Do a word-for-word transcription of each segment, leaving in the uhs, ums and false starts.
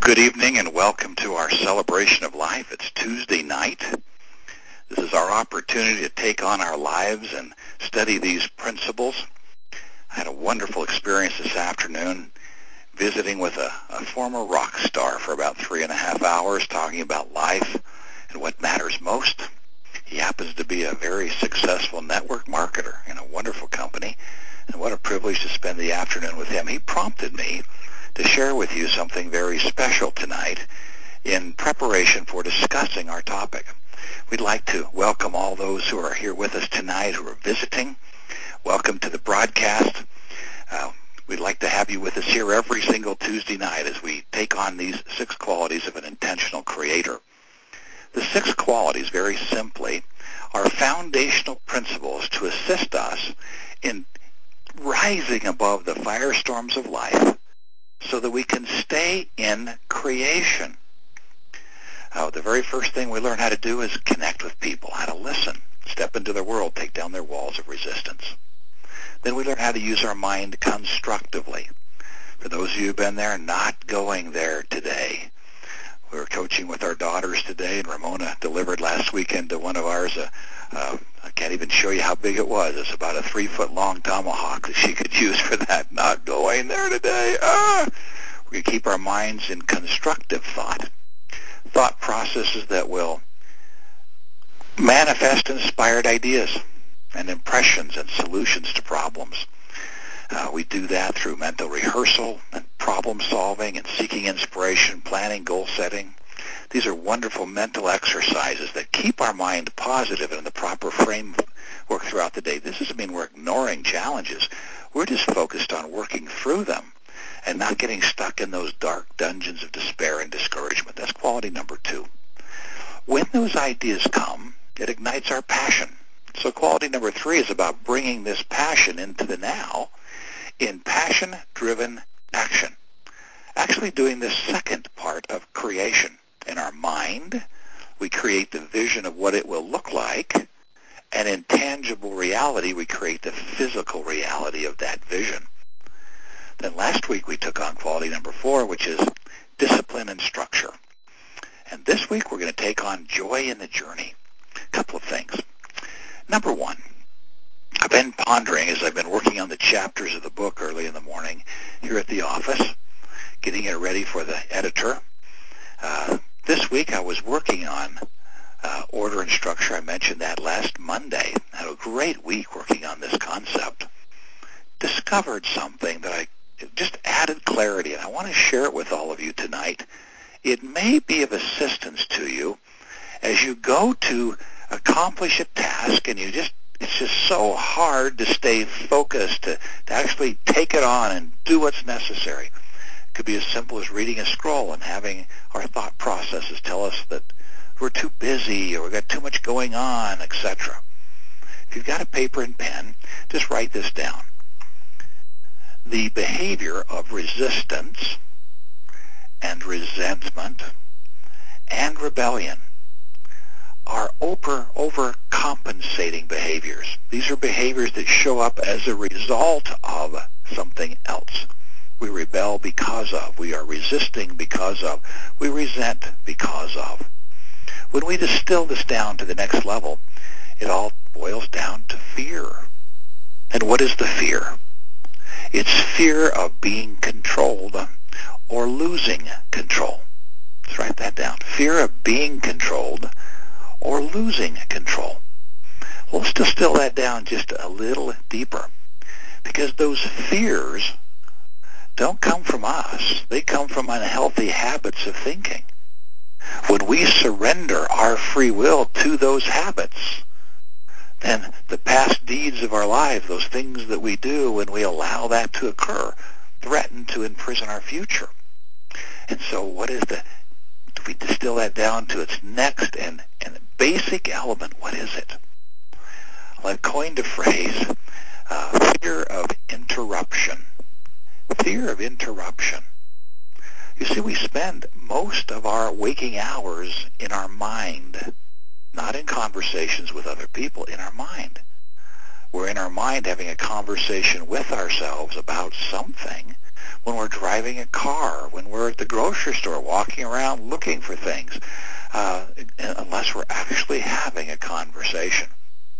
Good evening and welcome to our celebration of life. It's Tuesday night. This is our opportunity to take on our lives and study these principles. I had a wonderful experience this afternoon visiting with a, a former rock star for about three and a half hours talking about life and what matters most. He happens to be a very successful network marketer in a wonderful company, and what a privilege to spend the afternoon with him. He prompted me to share with you something very special tonight in preparation for discussing our topic. We'd like to welcome all those who are here with us tonight who are visiting. Welcome to the broadcast. Uh, we'd like to have you with us here every single Tuesday night as we take on these six qualities of an intentional creator. The six qualities, very simply, are foundational principles to assist us in rising above the firestorms of life so that we can stay in creation. Uh, the very first thing we learn how to do is connect with people, how to listen, step into their world, take down their walls of resistance. Then we learn how to use our mind constructively. For those of you who have been there, not going there today. We were coaching with our daughters today, and Ramona delivered last weekend to one of ours. Uh, uh, I can't even show you how big it was. It's about a three-foot-long tomahawk that she could use for that. Not going there today. Ah! We keep our minds in constructive thought, thought processes that will manifest inspired ideas and impressions and solutions to problems. Uh, we do that through mental rehearsal and problem solving and seeking inspiration, planning, goal setting. These are wonderful mental exercises that keep our mind positive and in the proper framework throughout the day. This doesn't mean we're ignoring challenges. We're just focused on working through them and not getting stuck in those dark dungeons of despair and discouragement. That's quality number two. When those ideas come, it ignites our passion. So quality number three is about bringing this passion into the now in passion-driven action. Actually doing the second part of creation. In our mind, we create the vision of what it will look like, and in tangible reality, we create the physical reality of that vision. Then last week we took on quality number four, which is discipline and structure. And this week we're going to take on joy in the journey. A couple of things. Number one, I've been pondering as I've been working on the chapters of the book early in the morning here at the office, getting it ready for the editor. Uh, this week I was working on uh, order and structure. I mentioned that last Monday. I had a great week working on this concept. Discovered something that I just added clarity, and I want to share it with all of you tonight. It may be of assistance to you as you go to accomplish a task and you just it's just so hard to stay focused, to, to actually take it on and do what's necessary. It could be as simple as reading a scroll and having our thought processes tell us that we're too busy or we've got too much going on, et cetera. If you've got a paper and pen, just write this down. The behavior of resistance and resentment and rebellion are over, overcompensating behaviors. These are behaviors that show up as a result of something else. We rebel because of. We are resisting because of. We resent because of. When we distill this down to the next level, it all boils down to fear. And what is the fear? It's fear of being controlled or losing control. Let's write that down. Fear of being controlled or losing control. Well, let's distill that down just a little deeper, because those fears don't come from us. They come from unhealthy habits of thinking. When we surrender our free will to those habits, then the past deeds of our life, those things that we do when we allow that to occur, threaten to imprison our future. And so what is the, if we distill that down to its next and, and basic element, what is it? Well, I've coined a phrase, uh, fear of interruption. Fear of interruption. You see, we spend most of our waking hours in our mind, not in conversations with other people, in our mind. We're in our mind having a conversation with ourselves about something. when we're driving a car, when we're at the grocery store, walking around looking for things, uh, unless we're actually having a conversation.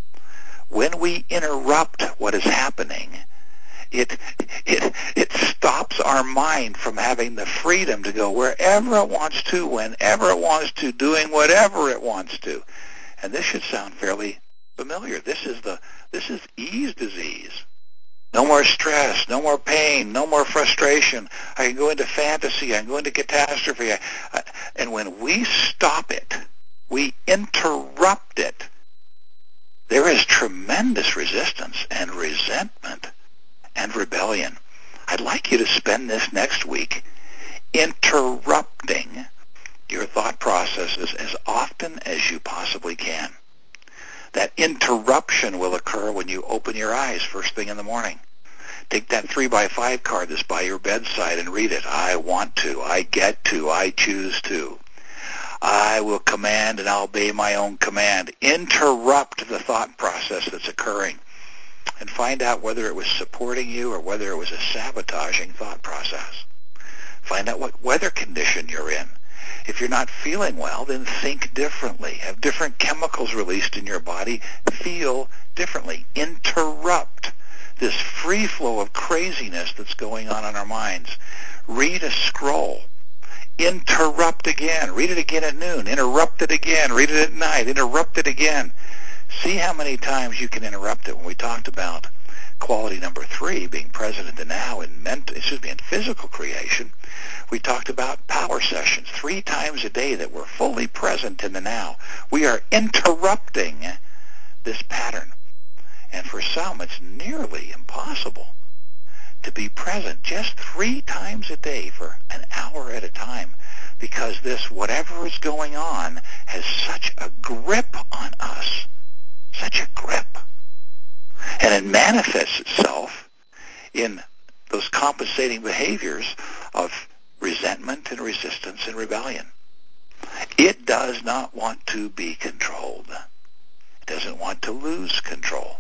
When we interrupt what is happening, it it it stops our mind from having the freedom to go wherever it wants to, whenever it wants to, doing whatever it wants to. And this should sound fairly familiar. This is the this is ease disease. No more stress, no more pain, no more frustration. I can go into fantasy, I can go into catastrophe. I, I, and when we stop it, we interrupt it, there is tremendous resistance and resentment and rebellion. I'd like you to spend this next week interrupting your thought processes as often as you possibly can. That interruption will occur when you open your eyes first thing in the morning. Take that three by five card that's by your bedside and read it. I want to, I get to, I choose to. I will command and I'll obey my own command. Interrupt the thought process that's occurring and find out whether it was supporting you or whether it was a sabotaging thought process. Find out what weather condition you're in. If you're not feeling well, then think differently. Have different chemicals released in your body. Feel differently. Interrupt this free flow of craziness that's going on in our minds. Read a scroll. Interrupt again. Read it again at noon. Interrupt it again. Read it at night. Interrupt it again. See how many times you can interrupt it. When we talked about quality number three, being present in the now in mental, excuse me, in physical creation, we talked about power sessions three times a day that we're fully present in the now. We are interrupting this pattern. And for some, it's nearly impossible to be present just three times a day for an hour at a time because this whatever is going on has such a grip on us, such a grip. And it manifests itself in those compensating behaviors of resentment and resistance and rebellion. It does not want to be controlled. It doesn't want to lose control.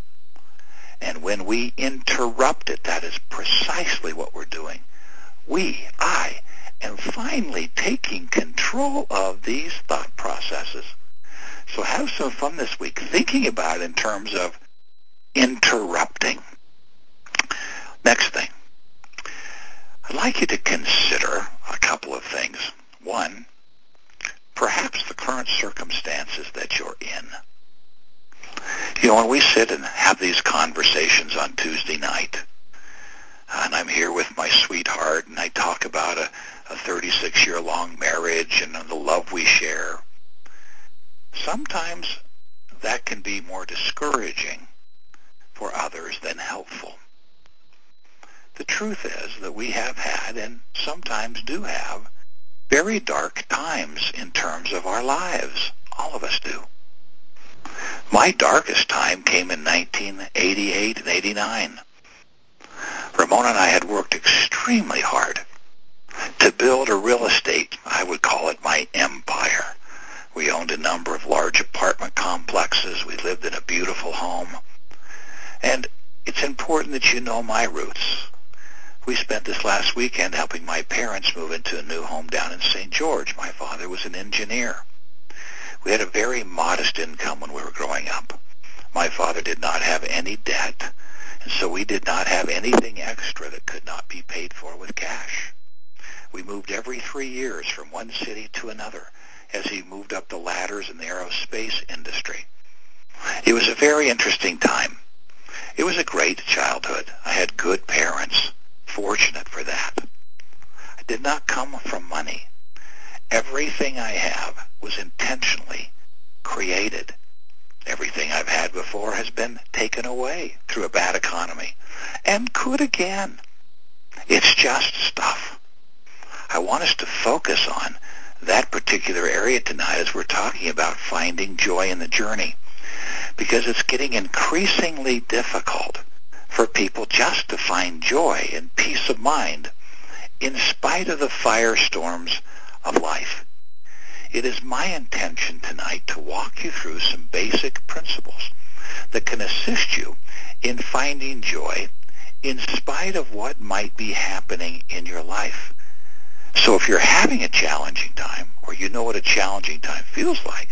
And when we interrupt it, that is precisely what we're doing. We, I, am finally taking control of these thought processes. So have some fun this week thinking about it in terms of interrupting. Next thing, I'd like you to consider a couple of things. One, perhaps the current circumstances that you're in. You know, when we sit and have these conversations on Tuesday night, and I'm here with my sweetheart, and I talk about a, a thirty-six-year-long marriage and the love we share, sometimes that can be more discouraging for others than helpful. The truth is that we have had, and sometimes do have, very dark times in terms of our lives. All of us do. My darkest time came in nineteen eighty-eight and eighty-nine. Ramona and I had worked extremely hard to build a real estate, I would call it my empire. We owned a number of large apartment complexes. We lived in a beautiful home. And it's important that you know my roots. We spent this last weekend helping my parents move into a new home down in Saint George. My father was an engineer. We had a very modest income when we were growing up. My father did not have any debt, and so we did not have anything extra that could not be paid for with cash. We moved every three years from one city to another as he moved up the ladders in the aerospace industry. It was a very interesting time. It was a great childhood. I had good parents, fortunate for that. I did not come from money. Everything I have was intentionally created. Everything I've had before has been taken away through a bad economy and could again. It's just stuff. I want us to focus on that particular area tonight as we're talking about finding joy in the journey, because it's getting increasingly difficult for people just to find joy and peace of mind in spite of the firestorms of life. It is my intention tonight to walk you through some basic principles that can assist you in finding joy in spite of what might be happening in your life. So if you're having a challenging time, or you know what a challenging time feels like,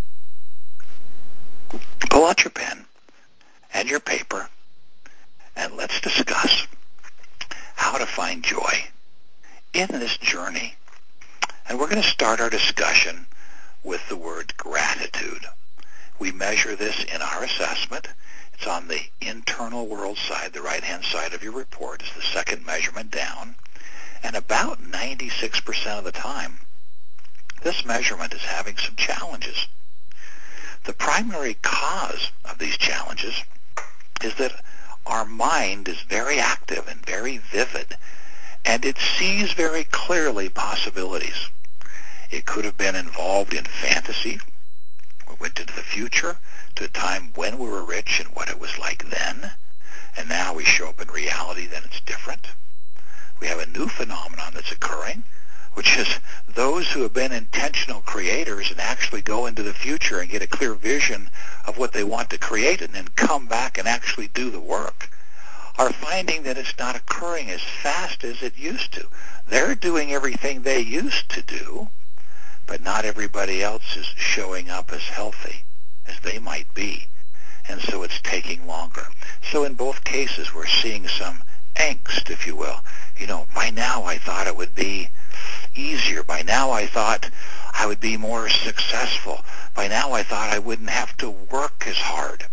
pull out your pen and your paper, and let's discuss how to find joy in this journey. And we're going to start our discussion with the word gratitude. We measure this in our assessment. It's on the internal world side, the right-hand side of your report is the second measurement down. And about ninety-six percent of the time, this measurement is having some challenges. The primary cause of these challenges is that our mind is very active and very vivid, and it sees very clearly possibilities. It could have been involved in fantasy. We went into the future to a time when we were rich and what it was like then, and now we show up in reality, then it's different. We have a new phenomenon that's occurring, which is those who have been intentional creators and actually go into the future and get a clear vision of what they want to create and then come back and actually do the work, are finding that it's not occurring as fast as it used to. They're doing everything they used to do, but not everybody else is showing up as healthy as they might be, and so it's taking longer. So in both cases, we're seeing some angst, if you will. You know, by now I thought it would be easier. By now I thought I would be more successful. By now I thought I wouldn't have to work as hard.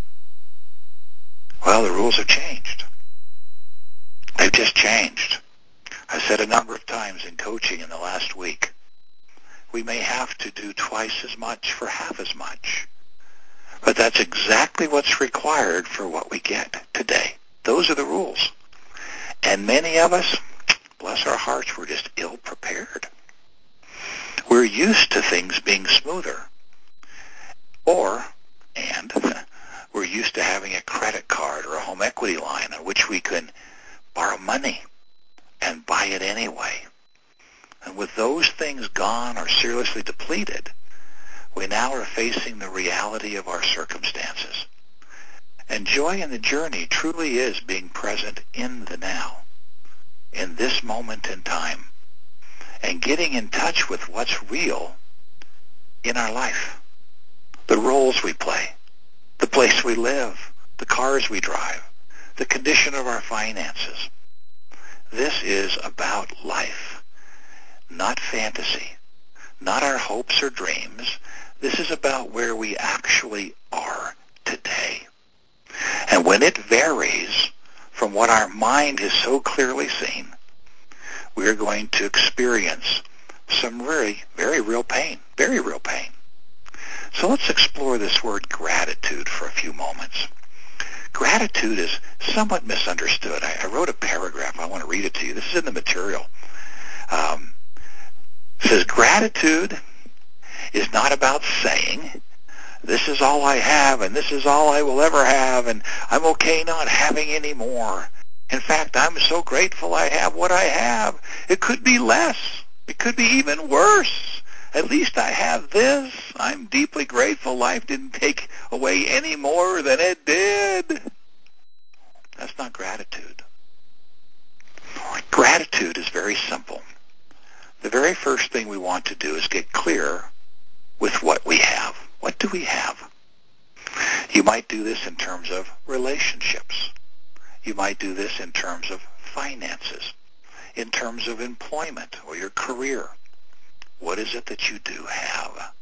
Well, the rules have changed. They've just changed. I've said a number of times in coaching in the last week, we may have to do twice as much for half as much. But that's exactly what's required for what we get today. Those are the rules. And many of us, bless our hearts, we're just ill-prepared. We're used to things being smoother. Or, and, we're used to having a credit card or a home equity line on which we can borrow money and buy it anyway. And with those things gone or seriously depleted, we now are facing the reality of our circumstances. And joy in the journey truly is being present in the now, in this moment in time, and getting in touch with what's real in our life. The roles we play, the place we live, the cars we drive, the condition of our finances. This is about life, not fantasy, not our hopes or dreams. This is about where we actually are today. And when it varies from what our mind has so clearly seen, we're going to experience some very, very real pain, very real pain. So let's explore this word gratitude for a few moments. Gratitude is somewhat misunderstood. I, I wrote a paragraph. I want to read it to you. This is in the material. Um, it says, gratitude is not about saying, this is all I have, and this is all I will ever have, and I'm okay not having any more. In fact, I'm so grateful I have what I have. It could be less. It could be even worse. At least I have this. I'm deeply grateful life didn't take away any more than it did. That's not gratitude. Gratitude is very simple. The very first thing we want to do is get clear with what we have. What do we have? You might do this in terms of relationships. You might do this in terms of finances, in terms of employment or your career. What is it that you do have?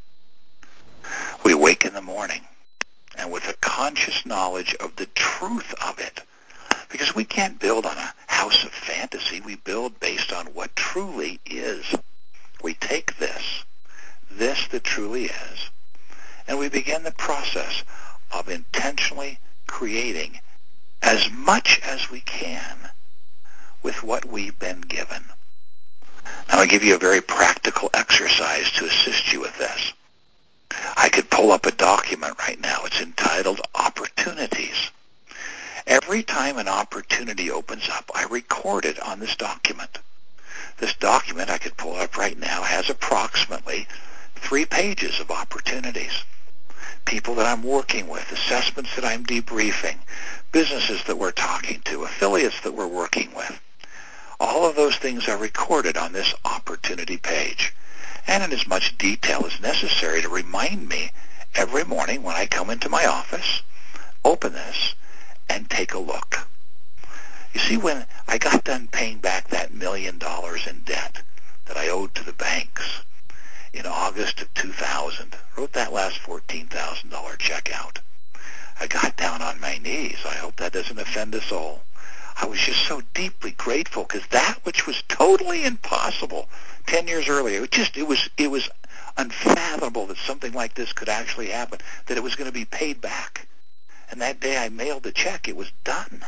We wake in the morning, and with a conscious knowledge of the truth of it, because we can't build on a house of fantasy. We build based on what truly is. We take this, this that truly is, and we begin the process of intentionally creating as much as we can with what we've been given. Now, I'll give you a very practical exercise to assist you with this. I could pull up a document right now. It's entitled Opportunities. Every time an opportunity opens up, I record it on this document. This document, I could pull it up right now, has approximately three pages of opportunities. People that I'm working with, assessments that I'm debriefing, businesses that we're talking to, affiliates that we're working with. All of those things are recorded on this opportunity page, and in as much detail as necessary to remind me every morning when I come into my office, open this, and take a look. You see, when I got done paying back that million dollars in debt that I owed to the banks in August of two thousand, wrote that last fourteen thousand dollars check out, I got down on my knees. I hope that doesn't offend a soul. I was just so deeply grateful because that which was totally impossible ten years earlier, it just it was it was unfathomable that something like this could actually happen, that it was going to be paid back. And that day I mailed the check, it was done.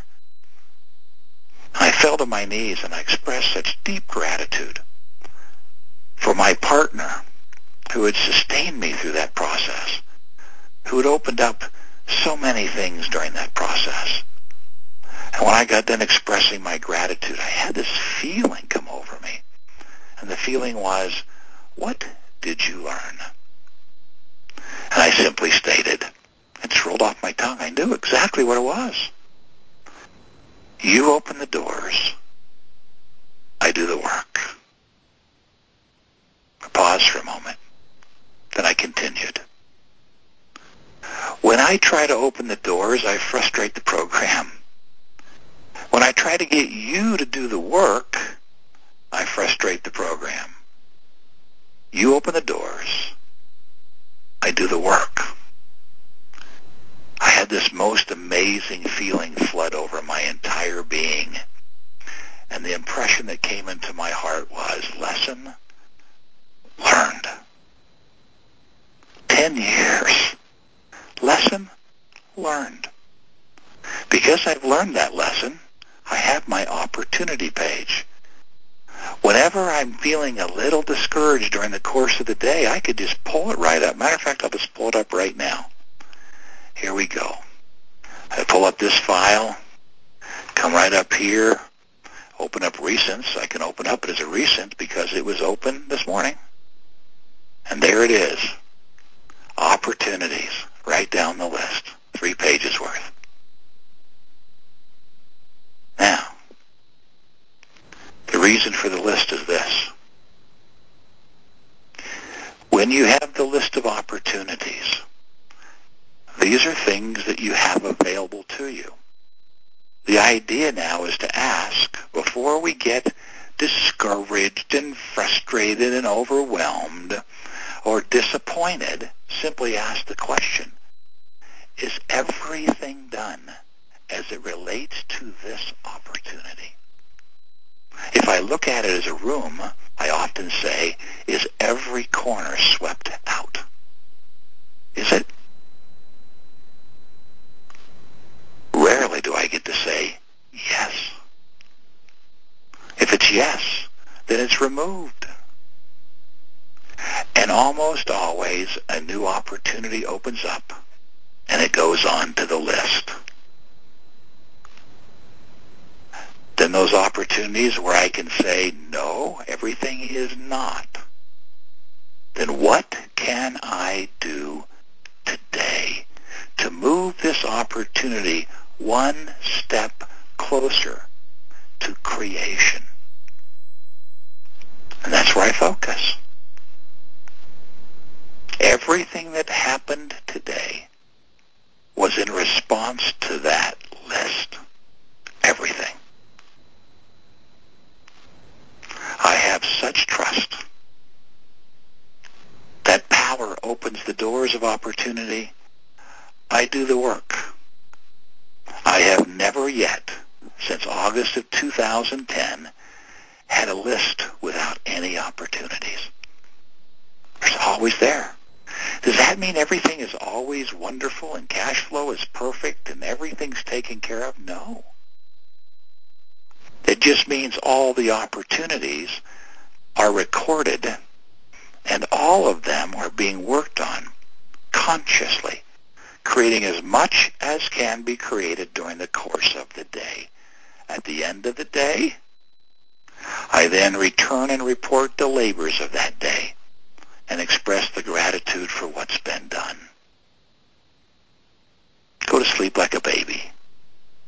I fell to my knees and I expressed such deep gratitude for my partner who had sustained me through that process, who had opened up so many things during that process. And when I got done expressing my gratitude, I had this feeling come over me. And the feeling was, what did you learn? And I simply stated, it just rolled off my tongue. I knew exactly what it was. You open the doors. I do the work. I paused for a moment. Then I continued. When I try to open the doors, I frustrate the program. When I try to get you to do the work, I frustrate the program. You open the doors. I do the work. I had this most amazing feeling flood over my entire being. And the impression that came into my heart was, lesson learned. Ten years. Lesson learned. Because I've learned that lesson, I have my opportunity page. Whenever I'm feeling a little discouraged during the course of the day, I could just pull it right up. Matter of fact, I'll just pull it up right now. Here we go. I pull up this file, come right up here, open up recents. I can open up it as a recent because it was open this morning. And there it is. Opportunities, right down the list. Three pages worth. Now, the reason for the list is this. When you have the list of opportunities, these are things that you have available to you. The idea now is to ask, before we get discouraged and frustrated and overwhelmed or disappointed, simply ask the question, is everything done as it relates to this opportunity? If I look at it as a room, I often say, is every corner swept out? Is it? Rarely do I get to say yes. If it's yes, then it's removed. And almost always a new opportunity opens up and it goes on to the list. Then those opportunities where I can say, no, everything is not. Then what can I do today to move this opportunity one step closer to creation? And that's where I focus. Everything that happened today was in response to that list. Everything. I have such trust. That power opens the doors of opportunity. I do the work. I have never yet, since August of two thousand ten, had a list without any opportunities. It's always there. Does that mean everything is always wonderful and cash flow is perfect and everything's taken care of? No. It just means all the opportunities are recorded and all of them are being worked on consciously, creating as much as can be created during the course of the day. At the end of the day, I then return and report the labors of that day and express the gratitude for what's been done. Go to sleep like a baby.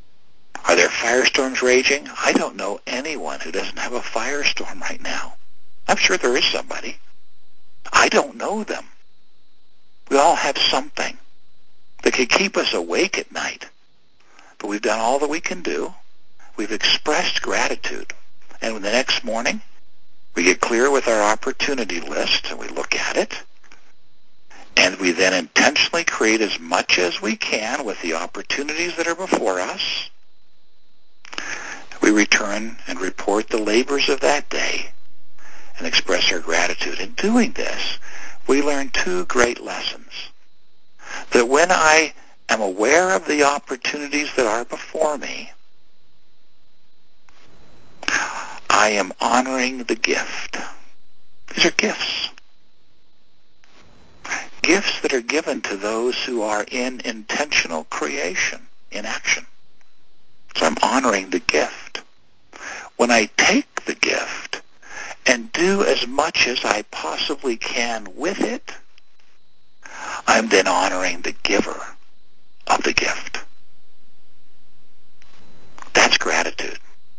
Are there firestorms raging? I don't know anyone who doesn't have a firestorm right now. I'm sure there is somebody. I don't know them. We all have something that can keep us awake at night. But we've done all that we can do. We've expressed gratitude. And the next morning, we get clear with our opportunity list, and we look at it. And we then intentionally create as much as we can with the opportunities that are before us. We return and report the labors of that day and express our gratitude. In doing this, we learn two great lessons. That when I am aware of the opportunities that are before me, I am honoring the gift. These are gifts. Gifts that are given to those who are in intentional creation, in action. So I'm honoring the gift. When I take the gift and do as much as I possibly can with it, I'm then honoring the giver of the gift. That's gratitude.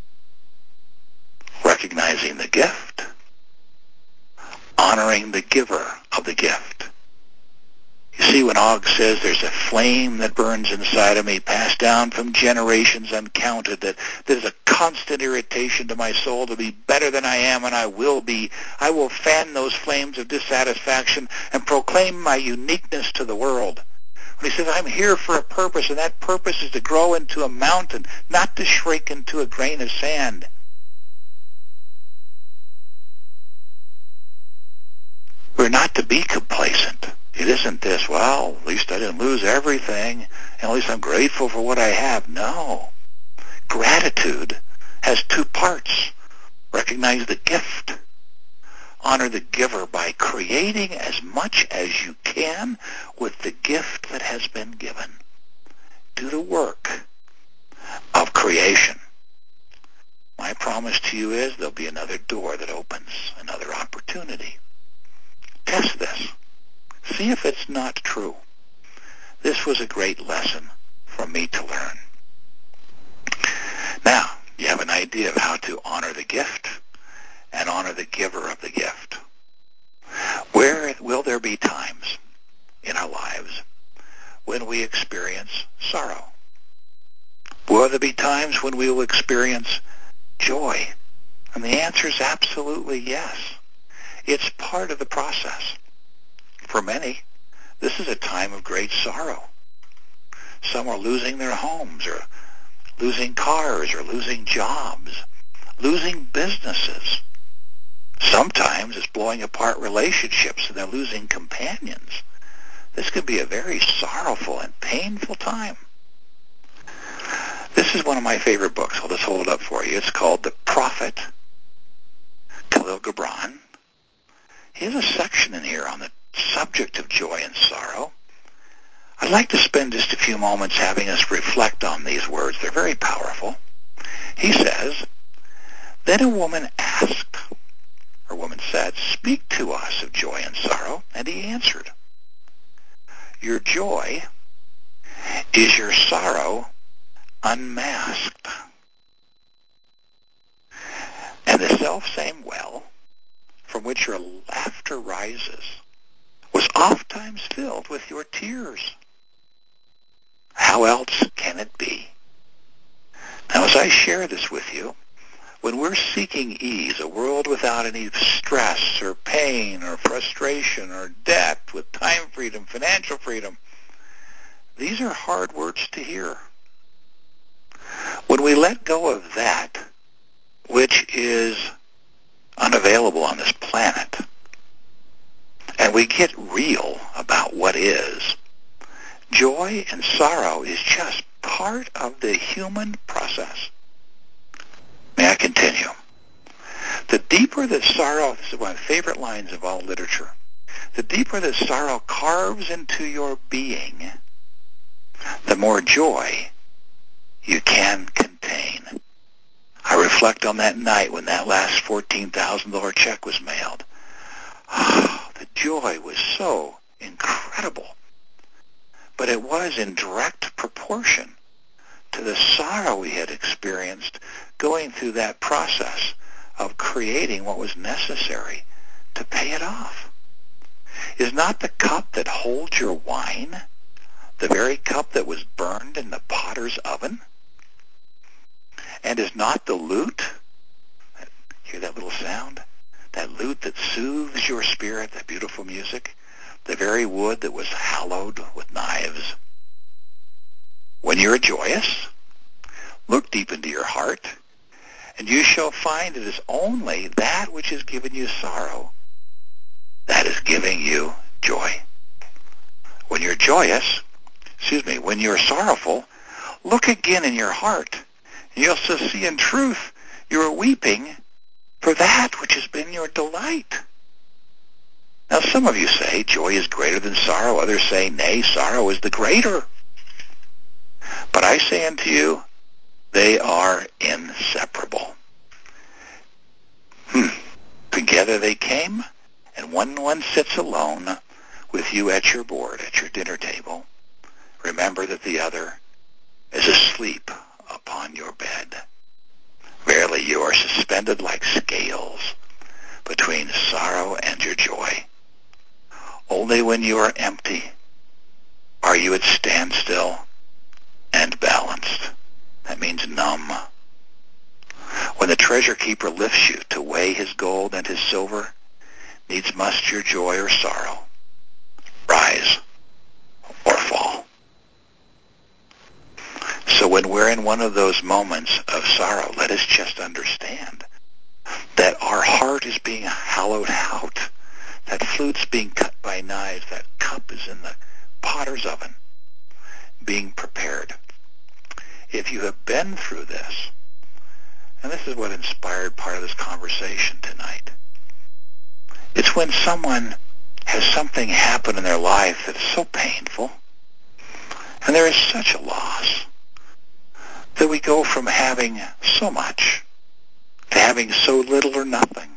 Recognizing the gift, honoring the giver of the gift. You see, when Og says there's a flame that burns inside of me, passed down from generations uncounted, that there's a constant irritation to my soul to be better than I am and I will be, I will fan those flames of dissatisfaction and proclaim my uniqueness to the world. When he says, I'm here for a purpose, and that purpose is to grow into a mountain, not to shrink into a grain of sand. We're not to be complacent. It isn't this, well, at least I didn't lose everything, and at least I'm grateful for what I have. No. Gratitude has two parts. Recognize the gift. Honor the giver by creating as much as you can with the gift that has been given. Do the work of creation. My promise to you is there'll be another door that opens, another opportunity. Test this. See if it's not true. This was a great lesson for me to learn. Now, you have an idea of how to honor the gift and honor the giver of the gift. Where will there be times in our lives when we experience sorrow? Will there be times when we will experience joy? And the answer is absolutely yes. It's part of the process. For many, this is a time of great sorrow. Some are losing their homes or losing cars or losing jobs, losing businesses. Sometimes it's blowing apart relationships and they're losing companions. This could be a very sorrowful and painful time. This is one of my favorite books. I'll just hold it up for you. It's called The Prophet, Khalil Gibran. He has a section in here on the subject of joy and sorrow. I'd like to spend just a few moments having us reflect on these words. They're very powerful. He says, then a woman asked, or woman said, speak to us of joy and sorrow. And he answered, your joy is your sorrow unmasked. And the self-same well from which your laughter rises was ofttimes filled with your tears. How else can it be? Now, as I share this with you, when we're seeking ease, a world without any stress or pain or frustration or debt, with time freedom, financial freedom, these are hard words to hear. When we let go of that, which is unavailable on this planet, and we get real about what is, joy and sorrow is just part of the human process. May I continue? The deeper that sorrow, this is one of my favorite lines of all literature, the deeper that sorrow carves into your being, the more joy you can contain. I reflect on that night when that last fourteen thousand dollars check was mailed. Oh, the joy was so incredible. But it was in direct proportion to the sorrow we had experienced going through that process of creating what was necessary to pay it off. Is not the cup that holds your wine the very cup that was burned in the potter's oven? And is not the lute, hear that little sound? That lute that soothes your spirit, that beautiful music, the very wood that was hallowed with knives? When you are joyous, look deep into your heart, and you shall find it is only that which has given you sorrow that is giving you joy. When you're joyous, excuse me, when you're sorrowful, look again in your heart, and you'll see in truth you are weeping for that which has been your delight. Now some of you say joy is greater than sorrow. Others say, nay, sorrow is the greater. But I say unto you, they are inseparable. Hmm. Together they came, and when one sits alone with you at your board, at your dinner table, remember that the other is asleep upon your bed. Verily, you are suspended like scales between sorrow and your joy. Only when you are empty are you at standstill and balanced. That means numb. When the treasure keeper lifts you to weigh his gold and his silver, needs must your joy or sorrow rise or fall. So when we're in one of those moments of sorrow, let us just understand that our heart is being hollowed out. That flute's being cut by knives. That cup is in the potter's oven, being prepared. If you have been through this, and this is what inspired part of this conversation tonight, it's when someone has something happen in their life that's so painful, and there is such a loss, that we go from having so much to having so little or nothing.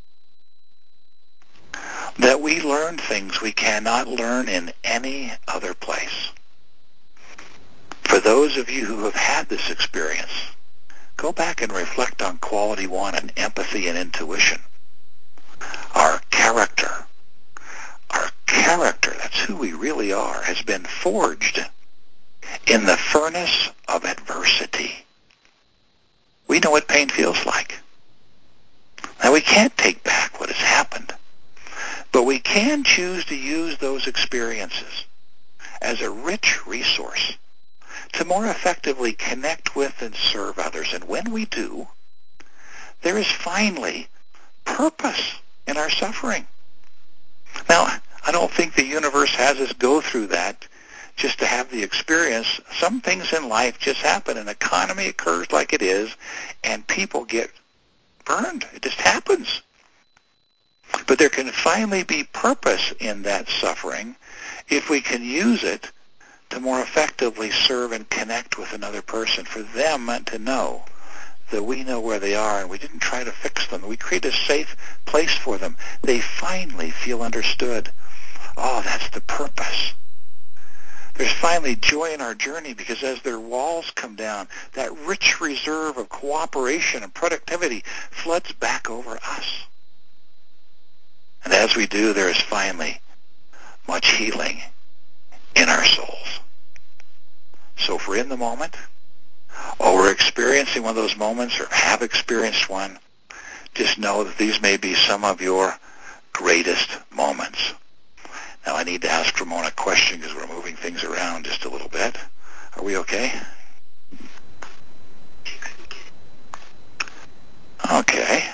That we learn things we cannot learn in any other place. For those of you who have had this experience, go back and reflect on quality one and empathy and intuition. Our character, our character, that's who we really are, has been forged in the furnace of adversity. We know what pain feels like. Now, we can't take back what has happened, but we can choose to use those experiences as a rich resource to more effectively connect with and serve others. And when we do, there is finally purpose in our suffering. Now, I don't think the universe has us go through that just to have the experience. Some things in life just happen. An economy occurs like it is, and people get burned. It just happens. But there can finally be purpose in that suffering if we can use it to more effectively serve and connect with another person, for them to know that we know where they are and we didn't try to fix them. We create a safe place for them. They finally feel understood. Oh, that's the purpose. There's finally joy in our journey because as their walls come down, that rich reserve of cooperation and productivity floods back over us. And as we do, there is finally much healing in our souls. So if we're in the moment, or we're experiencing one of those moments, or have experienced one, just know that these may be some of your greatest moments. Now I need to ask Ramona a question because we're moving things around just a little bit. Are we okay? Okay.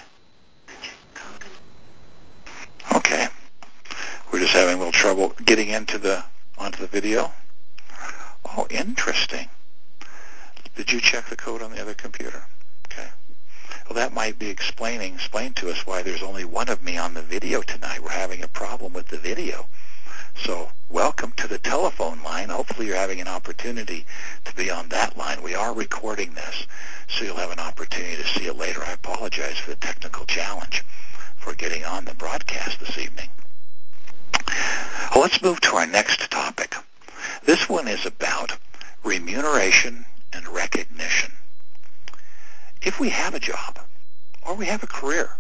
Okay. We're just having a little trouble getting into the onto the video. Oh, interesting. Did you check the code on the other computer? Okay. Well, that might be explaining, explain to us why there's only one of me on the video tonight. We're having a problem with the video. So welcome to the telephone line. Hopefully you're having an opportunity to be on that line. We are recording this, so you'll have an opportunity to see it later. I apologize for the technical challenge for getting on the broadcast this evening. Well, let's move to our next topic. This one is about remuneration and recognition. If we have a job or we have a career,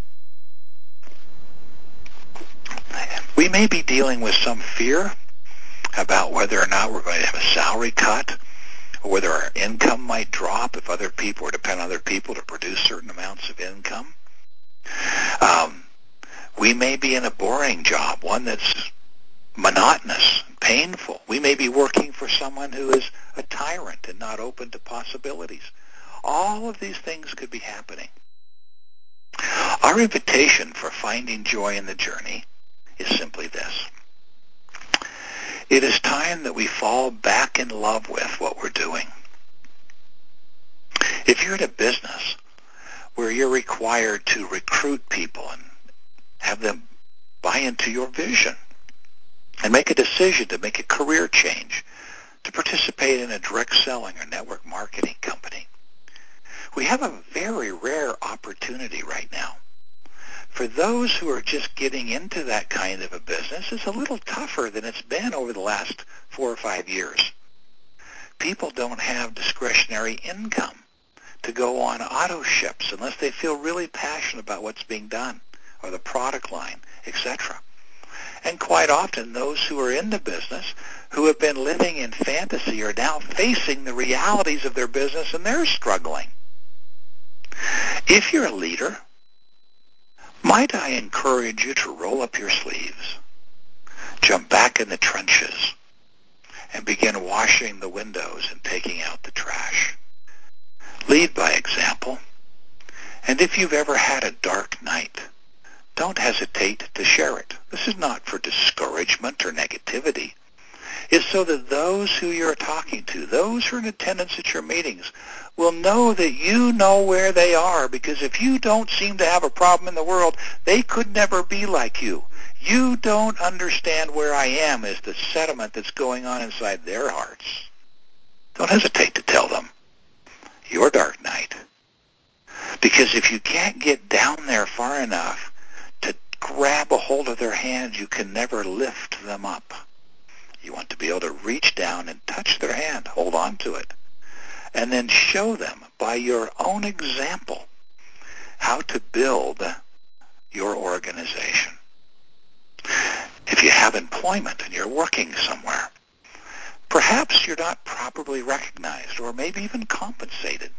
we may be dealing with some fear about whether or not we're going to have a salary cut, or whether our income might drop if other people or depend on other people to produce certain amounts of income. Um, we may be in a boring job, one that's monotonous, painful. We may be working for someone who is a tyrant and not open to possibilities. All of these things could be happening. Our invitation for finding joy in the journey is simply this. It is time that we fall back in love with what we're doing. If you're in a business where you're required to recruit people and have them buy into your vision and make a decision to make a career change, to participate in a direct selling or network marketing company, we have a very rare opportunity right now. For those who are just getting into that kind of a business, it's a little tougher than it's been over the last four or five years. People don't have discretionary income to go on auto ships unless they feel really passionate about what's being done or the product line, et cetera. And quite often, those who are in the business, who have been living in fantasy, are now facing the realities of their business, and they're struggling. If you're a leader, might I encourage you to roll up your sleeves, jump back in the trenches, and begin washing the windows and taking out the trash. Lead by example. And if you've ever had a dark night, don't hesitate to share it. This is not for discouragement or negativity. It's so that those who you're talking to, those who are in attendance at your meetings, will know that you know where they are, because if you don't seem to have a problem in the world, they could never be like you. You don't understand where I am is the sentiment that's going on inside their hearts. Don't hesitate to tell them your dark night. Because if you can't get down there far enough to grab a hold of their hand, you can never lift them up. You want to be able to reach down and touch their hand, hold on to it, and then show them by your own example how to build your organization. If you have employment and you're working somewhere, perhaps you're not properly recognized or maybe even compensated.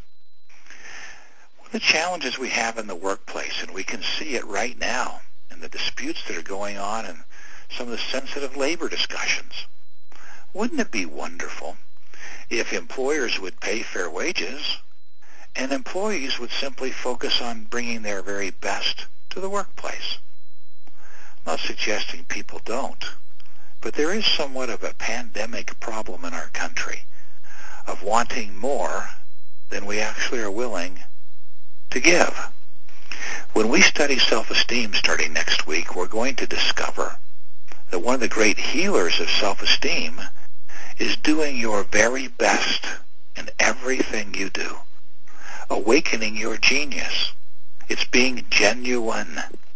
One of the challenges we have in the workplace, and we can see it right now in the disputes that are going on and some of the sensitive labor discussions. Wouldn't it be wonderful if employers would pay fair wages and employees would simply focus on bringing their very best to the workplace? I'm not suggesting people don't, but there is somewhat of a pandemic problem in our country of wanting more than we actually are willing to give. When we study self-esteem starting next week, we're going to discover that one of the great healers of self-esteem is doing your very best in everything you do, awakening your genius. It's being genuine.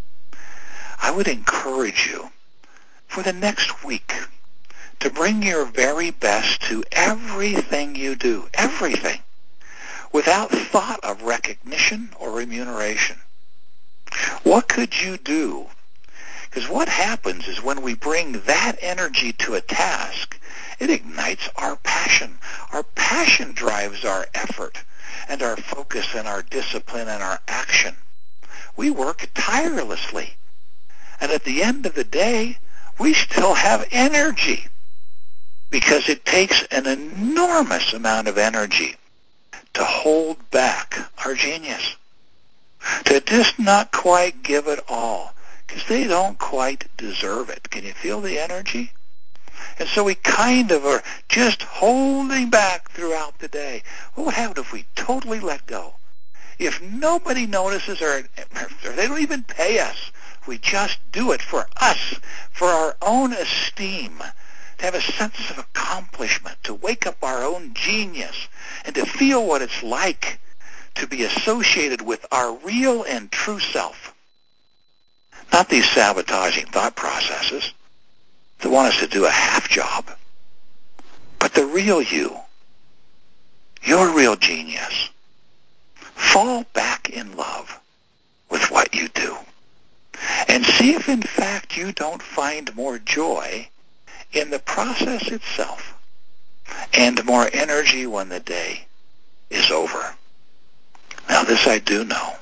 I would encourage you for the next week to bring your very best to everything you do, everything, without thought of recognition or remuneration. What could you do? Because what happens is when we bring that energy to a task, it ignites our passion. Our passion drives our effort and our focus and our discipline and our action. We work tirelessly. And at the end of the day, we still have energy, because it takes an enormous amount of energy to hold back our genius, to just not quite give it all, because they don't quite deserve it. Can you feel the energy? And so we kind of are just holding back throughout the day. What would happen if we totally let go? If nobody notices or, or they don't even pay us, we just do it for us, for our own esteem, to have a sense of accomplishment, to wake up our own genius, and to feel what it's like to be associated with our real and true self. Not these sabotaging thought processes that want us to do a half job, but the real you. your real genius, fall back in love with what you do. And see if, in fact, you don't find more joy in the process itself and more energy when the day is over. Now, this I do know,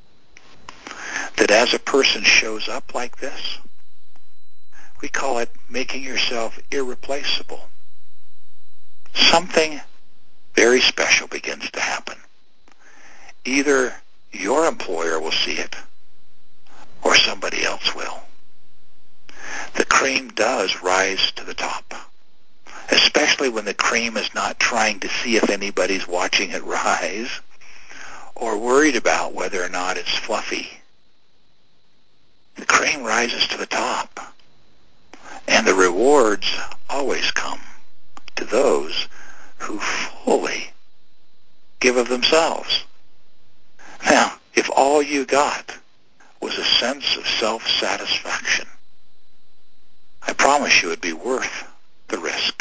that as a person shows up like this, we call it making yourself irreplaceable. Something very special begins to happen. Either your employer will see it or somebody else will. The cream does rise to the top, especially when the cream is not trying to see if anybody's watching it rise or worried about whether or not it's fluffy. The cream rises to the top, and the rewards always come to those who fully give of themselves. Now, if all you got was a sense of self-satisfaction, I promise you it'd be worth the risk.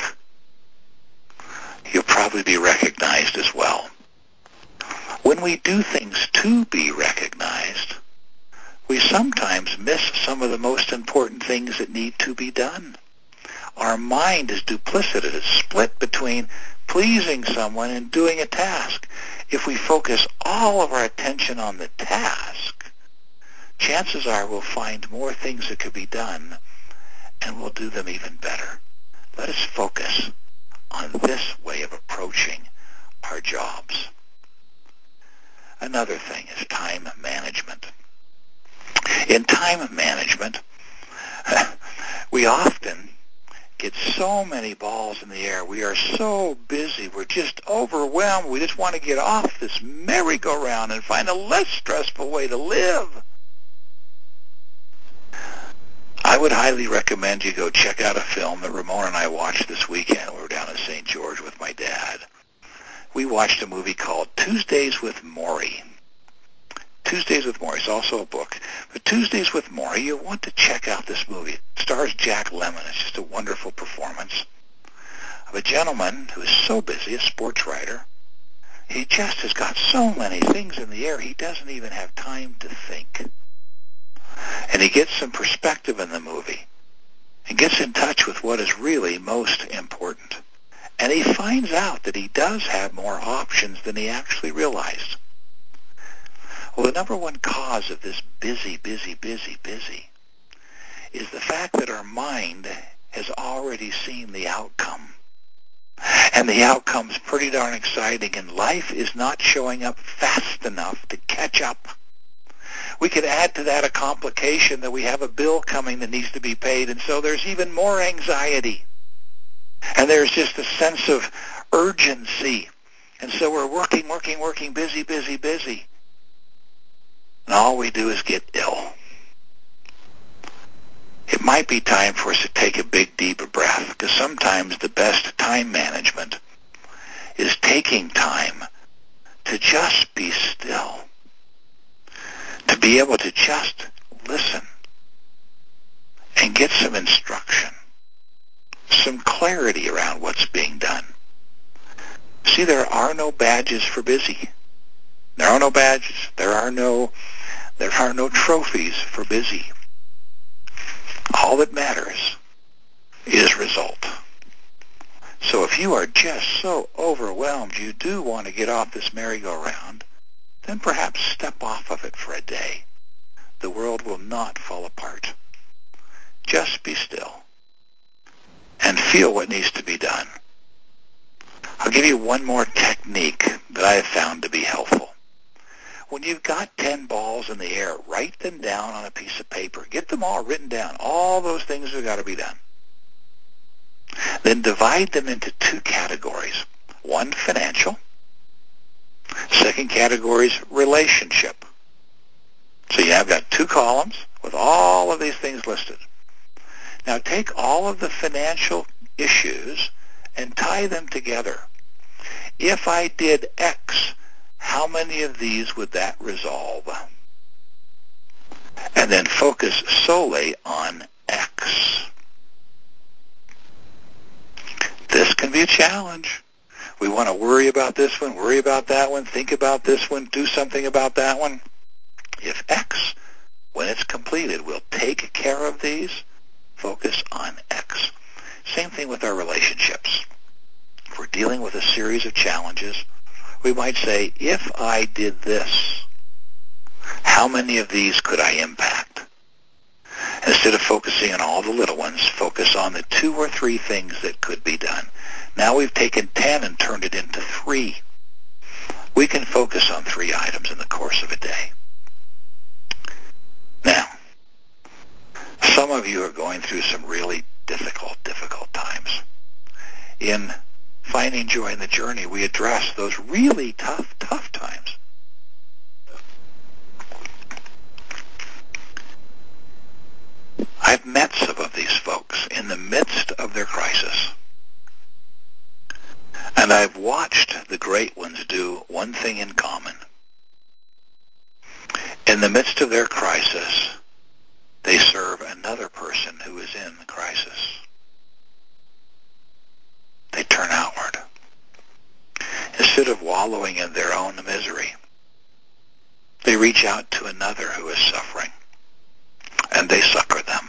You'll probably be recognized as well. When we do things to be recognized, we sometimes miss some of the most important things that need to be done. Our mind is duplicitous. It's split between pleasing someone and doing a task. If we focus all of our attention on the task, chances are we'll find more things that could be done, and we'll do them even better. Let us focus on this way of approaching our jobs. Another thing is time management. In time management, we often get so many balls in the air. We are so busy. We're just overwhelmed. We just want to get off this merry-go-round and find a less stressful way to live. I would highly recommend you go check out a film that Ramona and I watched this weekend. We were down in Saint George with my dad. We watched a movie called Tuesdays with Morrie. Tuesdays with Morrie. It's also a book. But Tuesdays with Morrie, you want to check out this movie. It stars Jack Lemmon. It's just a wonderful performance of a gentleman who is so busy, a sports writer. He just has got so many things in the air, he doesn't even have time to think. And he gets some perspective in the movie and gets in touch with what is really most important. And he finds out that he does have more options than he actually realized. Well, the number one cause of this busy, busy, busy, busy is the fact that our mind has already seen the outcome. And the outcome's pretty darn exciting, and life is not showing up fast enough to catch up. We could add to that a complication that we have a bill coming that needs to be paid, and so there's even more anxiety. And there's just a sense of urgency. And so we're working, working, working, busy, busy, busy. And all we do is get ill. It might be time for us to take a big, deep breath, because sometimes the best time management is taking time to just be still, to be able to just listen and get some instruction, some clarity around what's being done. See, there are no badges for busy. There are no badges. There are no, there are no trophies for busy. All that matters is result. So if you are just so overwhelmed you do want to get off this merry-go-round, then perhaps step off of it for a day. The world will not fall apart. Just be still and feel what needs to be done. I'll give you one more technique that I have found to be helpful. When you've got ten balls in the air, write them down on a piece of paper. Get them all written down. All those things have got to be done. Then divide them into two categories. One, financial. Second category is relationship. So you have got two columns with all of these things listed. Now take all of the financial issues and tie them together. If I did X, how many of these would that resolve? And then focus solely on X. This can be a challenge. We want to worry about this one, worry about that one, think about this one, do something about that one. If X, when it's completed, will take care of these, focus on X. Same thing with our relationships. If we're dealing with a series of challenges, we might say, if I did this, how many of these could I impact? Instead of focusing on all the little ones, focus on the two or three things that could be done. Now we've taken ten and turned it into three. We can focus on three items in the course of a day. Now, some of you are going through some really difficult, difficult times. In finding joy in the journey, we address those really tough, tough times. I've met some of these folks in the midst of their crisis. And I've watched the great ones do one thing in common. In the midst of their crisis, they serve another person who is in the crisis. They turn outward. Instead of wallowing in their own misery, they reach out to another who is suffering, and they succor them.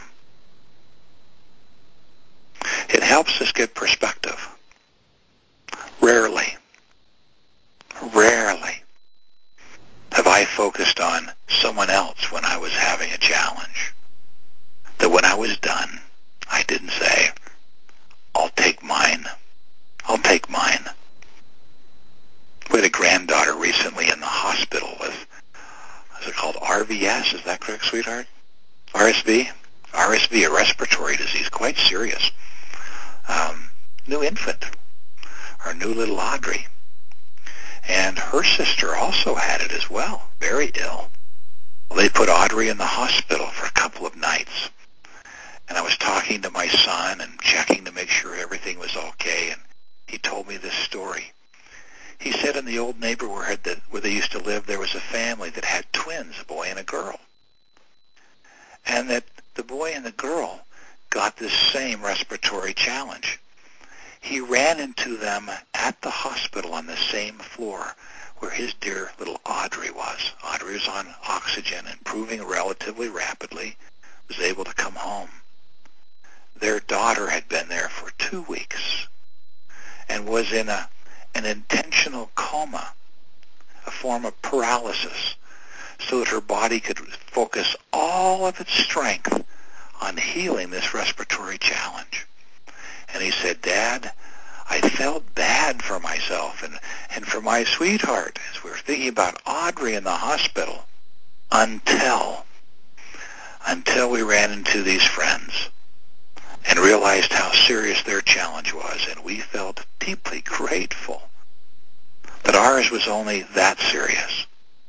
It helps us get perspective. Rarely, rarely have I focused on someone else when I was having a challenge. That when I was done, I didn't say, I'll take mine. I'll take mine. We had a granddaughter recently in the hospital with, is it called R V S? Is that correct, sweetheart? R S V? R S V, a respiratory disease, quite serious. Um, new infant. Our new little Audrey. And her sister also had it as well, very ill. Well, they put Audrey in the hospital for a couple of nights. And I was talking to my son and checking to make sure everything was okay, and he told me this story. He said in the old neighborhood that where they used to live, there was a family that had twins, a boy and a girl. And that the boy and the girl got this same respiratory challenge. He ran into them at the hospital on the same floor where his dear little Audrey was. Audrey was on oxygen, improving relatively rapidly, was able to come home. Their daughter had been there for two weeks and was in a, an intentional coma, a form of paralysis, so that her body could focus all of its strength on healing this respiratory challenge. And he said, Dad, I felt bad for myself and, and for my sweetheart as we were thinking about Audrey in the hospital until, until we ran into these friends and realized how serious their challenge was. And we felt deeply grateful that ours was only that serious.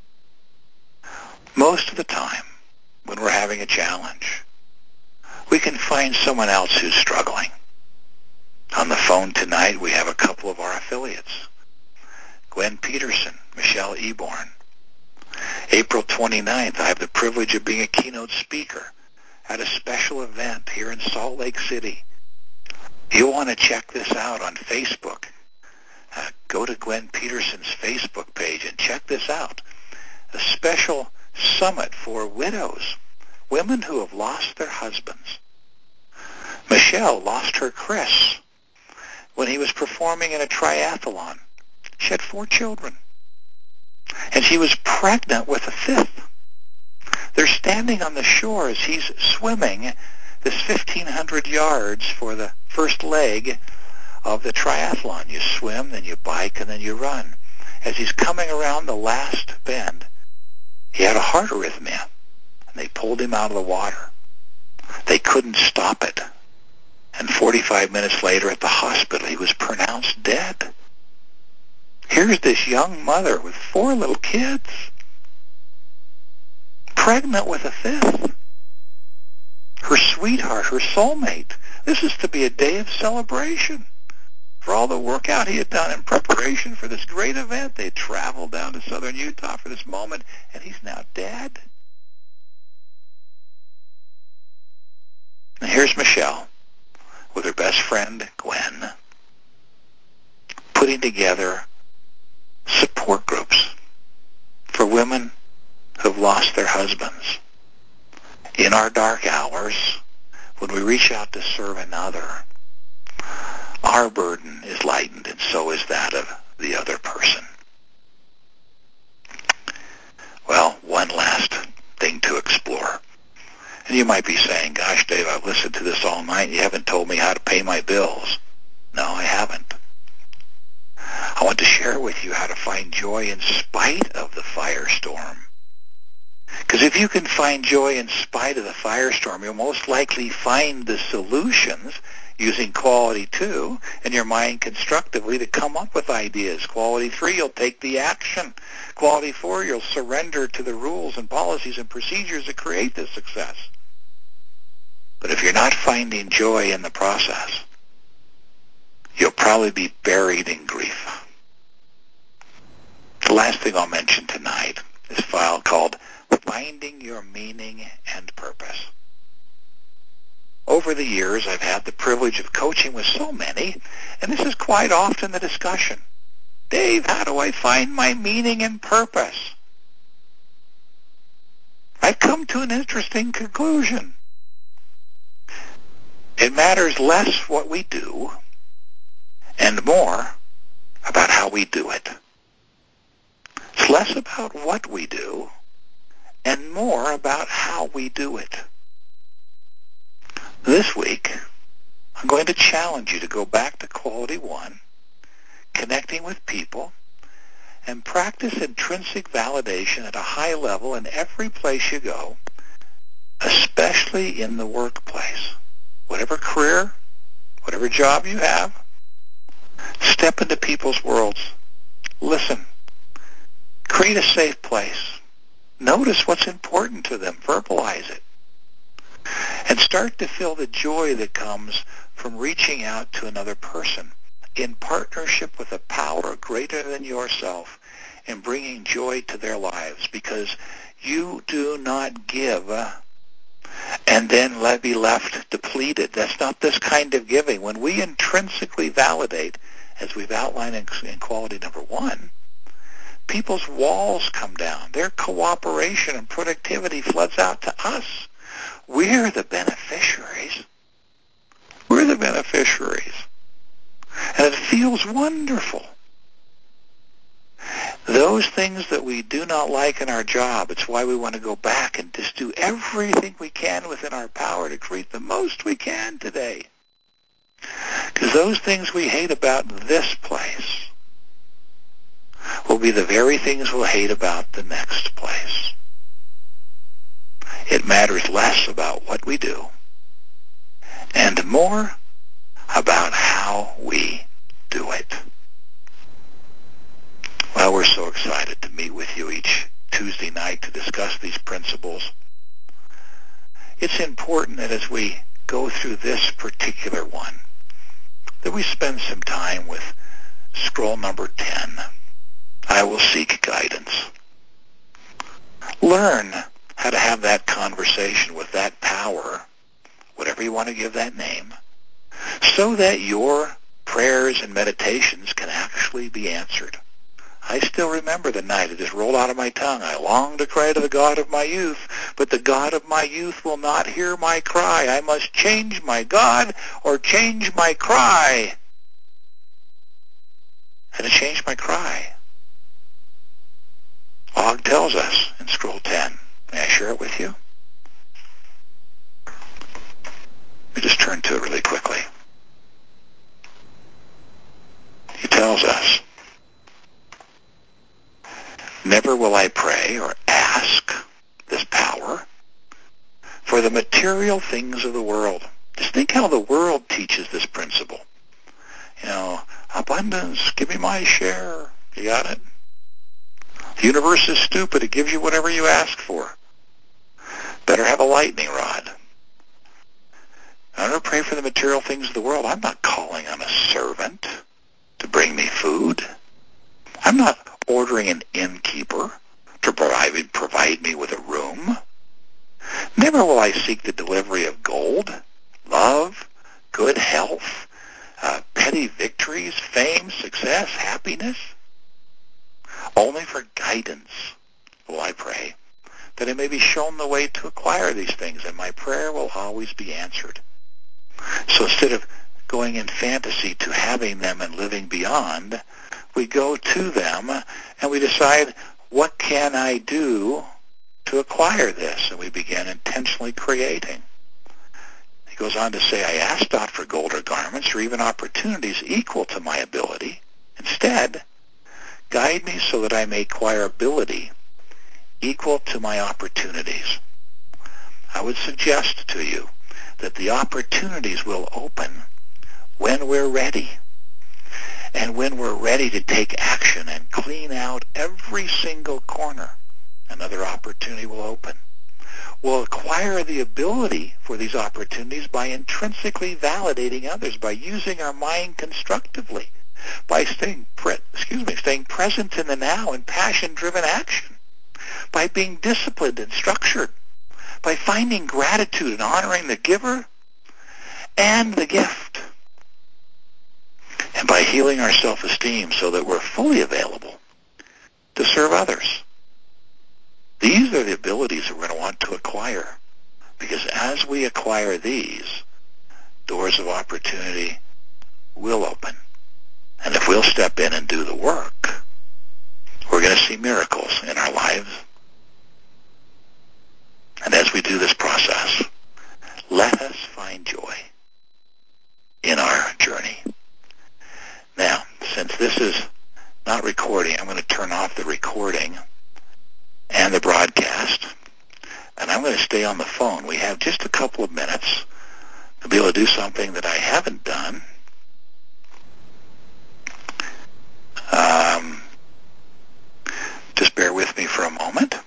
Most of the time, when we're having a challenge, we can find someone else who's struggling. On the phone tonight, we have a couple of our affiliates. Gwen Peterson, Michelle Eborn. April twenty-ninth, I have the privilege of being a keynote speaker at a special event here in Salt Lake City. You'll want to check this out on Facebook. Uh, go to Gwen Peterson's Facebook page and check this out. A special summit for widows, women who have lost their husbands. Michelle lost her Chris when he was performing in a triathlon. She had four children, and she was pregnant with a fifth. They're standing on the shore as he's swimming this fifteen hundred yards for the first leg of the triathlon. You swim, then you bike, and then you run. As he's coming around the last bend, he had a heart arrhythmia, and they pulled him out of the water. They couldn't stop it. And forty-five minutes later at the hospital, he was pronounced dead. Here's this young mother with four little kids, pregnant with a fifth. Her sweetheart, her soulmate. This is to be a day of celebration for all the workout he had done in preparation for this great event. They had traveled down to southern Utah for this moment, and he's now dead. And here's Michelle with her best friend, Gwen, putting together support groups for women who've lost their husbands. In our dark hours, when we reach out to serve another, our burden is lightened, and so is that of the other person. Well, one last thing to explore. And you might be saying, gosh, Dave, I've listened to this all night, and you haven't told me how to pay my bills. No, I haven't. I want to share with you how to find joy in spite of the firestorm. Because if you can find joy in spite of the firestorm, you'll most likely find the solutions using quality two and your mind constructively to come up with ideas. Quality three, you'll take the action. Quality four, you'll surrender to the rules and policies and procedures that create this success. But if you're not finding joy in the process, you'll probably be buried in grief. The last thing I'll mention tonight is a file called Finding Your Meaning and Purpose. Over the years, I've had the privilege of coaching with so many, and this is quite often the discussion. Dave, how do I find my meaning and purpose? I've come to an interesting conclusion. It matters less what we do and more about how we do it. It's less about what we do and more about how we do it. This week, I'm going to challenge you to go back to quality one, connecting with people, and practice intrinsic validation at a high level in every place you go, especially in the workplace. Whatever career, whatever job you have, step into people's worlds. Listen. Create a safe place. Notice what's important to them. Verbalize it. And start to feel the joy that comes from reaching out to another person in partnership with a power greater than yourself and bringing joy to their lives, because you do not give and then let be left depleted. That's not this kind of giving. When we intrinsically validate, as we've outlined in, in quality number one, people's walls come down. Their cooperation and productivity floods out to us. We're the beneficiaries. We're the beneficiaries. And it feels wonderful. Those things that we do not like in our job, it's why we want to go back and just do everything we can within our power to create the most we can today. Because those things we hate about this place will be the very things we'll hate about the next place. It matters less about what we do and more about how we do it. Well, we're so excited to meet with you each Tuesday night to discuss these principles. It's important that as we go through this particular one, that we spend some time with scroll number ten. I will seek guidance. Learn how to have that conversation with that power, whatever you want to give that name, so that your prayers and meditations can actually be answered. I still remember the night it just rolled out of my tongue. I long to cry to the God of my youth, but the God of my youth will not hear my cry. I must change my God or change my cry. And to change my cry, Og tells us in scroll ten. May I share it with you? Let me just turn to it really quickly. He tells us, never will I pray or ask this power for the material things of the world. Just think how the world teaches this principle. You know, abundance, give me my share. You got it? The universe is stupid. It gives you whatever you ask for. Better have a lightning rod. I don't pray for the material things of the world. I'm not calling on a servant to bring me food. I'm not ordering an innkeeper to provide, provide me with a room. Never will I seek the delivery of gold, love, good health, uh, petty victories, fame, success, happiness? Only for guidance will I pray, that I may be shown the way to acquire these things, and my prayer will always be answered. So instead of going in fantasy to having them and living beyond, we go to them and we decide, what can I do to acquire this? And we begin intentionally creating. He goes on to say, I ask not for gold or garments or even opportunities equal to my ability. Instead, guide me so that I may acquire ability equal to my opportunities. I would suggest to you that the opportunities will open when we're ready. And when we're ready to take action and clean out every single corner, another opportunity will open. We'll acquire the ability for these opportunities by intrinsically validating others, by using our mind constructively, by staying pre- excuse me, staying present in the now in passion-driven action, by being disciplined and structured, by finding gratitude and honoring the giver and the gift, and by healing our self-esteem so that we're fully available to serve others. These are the abilities that we're going to want to acquire, because as we acquire these, doors of opportunity will open. And if we'll step in and do the work, we're going to see miracles in our lives. And as we do this process, let us find joy in our journey. Now, since this is not recording, I'm going to turn off the recording and the broadcast, and I'm going to stay on the phone. We have just a couple of minutes to be able to do something that I haven't done. Um, just bear with me for a moment.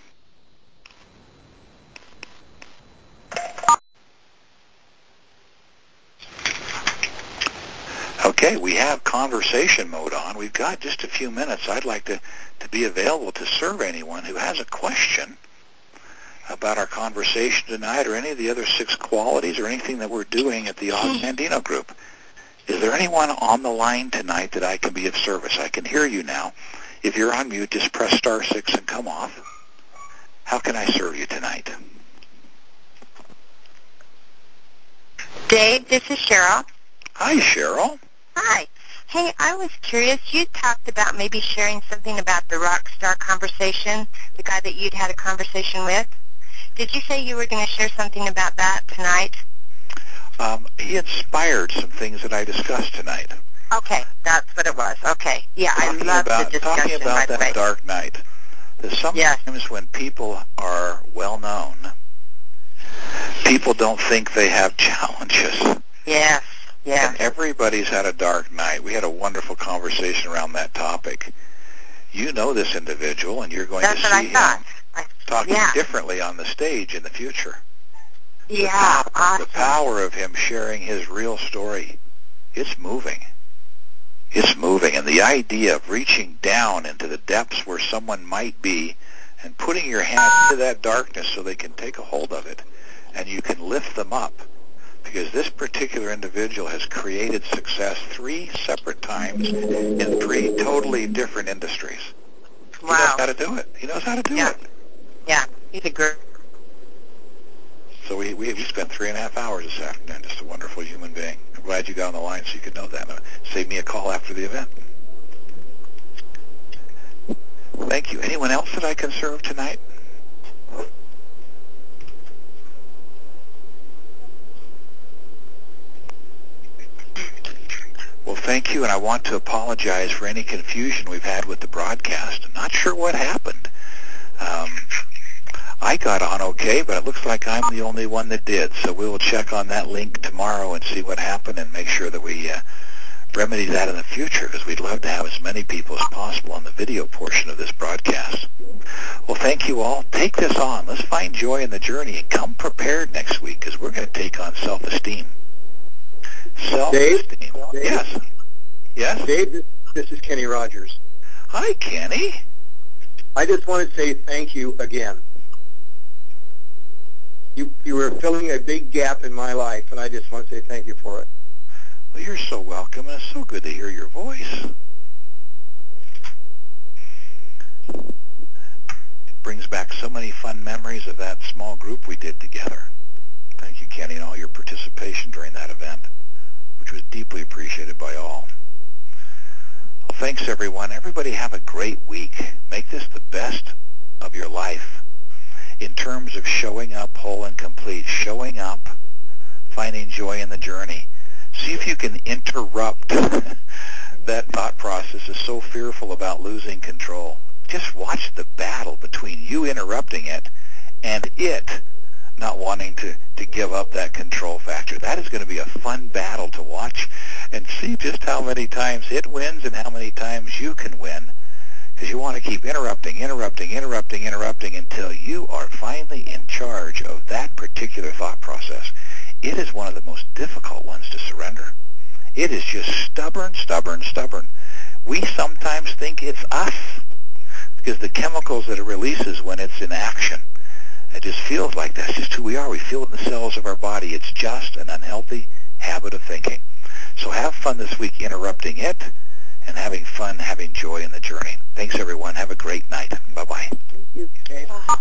Okay, we have conversation mode on. We've got just a few minutes. I'd like to, to be available to serve anyone who has a question about our conversation tonight or any of the other six qualities or anything that we're doing at the Og Mandino Group. Is there anyone on the line tonight that I can be of service? I can hear you now. If you're on mute, just press star six and come off. How can I serve you tonight? Dave, this is Cheryl. Hi, Cheryl. Hi. Hey, I was curious. You talked about maybe sharing something about the rock star conversation, the guy that you'd had a conversation with. Did you say you were going to share something about that tonight? Um, he inspired some things that I discussed tonight. Okay, that's what it was. Okay. Yeah, talking I love about, the discussion, Talking about by the that way. dark night. That sometimes yes. when people are well-known, people don't think they have challenges. Yes, yes. And everybody's had a dark night. We had a wonderful conversation around that topic. You know this individual, and you're going That's to see him I I, talking yeah. differently on the stage in the future. Yeah, the power, awesome. The power of him sharing his real story, it's moving. It's moving. And the idea of reaching down into the depths where someone might be and putting your hand into that darkness so they can take a hold of it and you can lift them up. Because this particular individual has created success three separate times in three totally different industries. Wow. He knows how to do it. He knows how to do yeah. it. Yeah, he's a great. So we, we, we spent three and a half hours this afternoon. Just a wonderful human being. I'm glad you got on the line so you could know that. Save me a call after the event. Thank you. Anyone else that I can serve tonight? Well, thank you, and I want to apologize for any confusion we've had with the broadcast. I'm not sure what happened. Um, I got on okay, but it looks like I'm the only one that did. So we will check on that link tomorrow and see what happened and make sure that we uh, remedy that in the future, because we'd love to have as many people as possible on the video portion of this broadcast. Well, thank you all. Take this on. Let's find joy in the journey and come prepared next week, because we're going to take on self-esteem. Self-esteem. Dave? Yes. Yes? Dave, this is Kenny Rogers. Hi, Kenny. I just want to say thank you again. You you were filling a big gap in my life, and I just want to say thank you for it. Well, you're so welcome, and it's so good to hear your voice. It brings back so many fun memories of that small group we did together. Thank you, Kenny, and all your participation during that event, which was deeply appreciated by all. Well, thanks, everyone. Everybody have a great week. Make this the best of your life in terms of showing up whole and complete, showing up, finding joy in the journey. See if you can interrupt that thought process is so fearful about losing control. Just watch the battle between you interrupting it and it not wanting to, to give up that control factor. That is going to be a fun battle to watch and see just how many times it wins and how many times you can win, because you want to keep interrupting, interrupting, interrupting, interrupting until you are finally in charge of that particular thought process. It is one of the most difficult ones to surrender. It is just stubborn, stubborn, stubborn. We sometimes think it's us because the chemicals that it releases when it's in action, it just feels like that's just who we are. We feel it in the cells of our body. It's just an unhealthy habit of thinking. So have fun this week interrupting it and having fun, having joy in the journey. Thanks, everyone. Have a great night. Bye-bye. Thank you, Kate. Bye.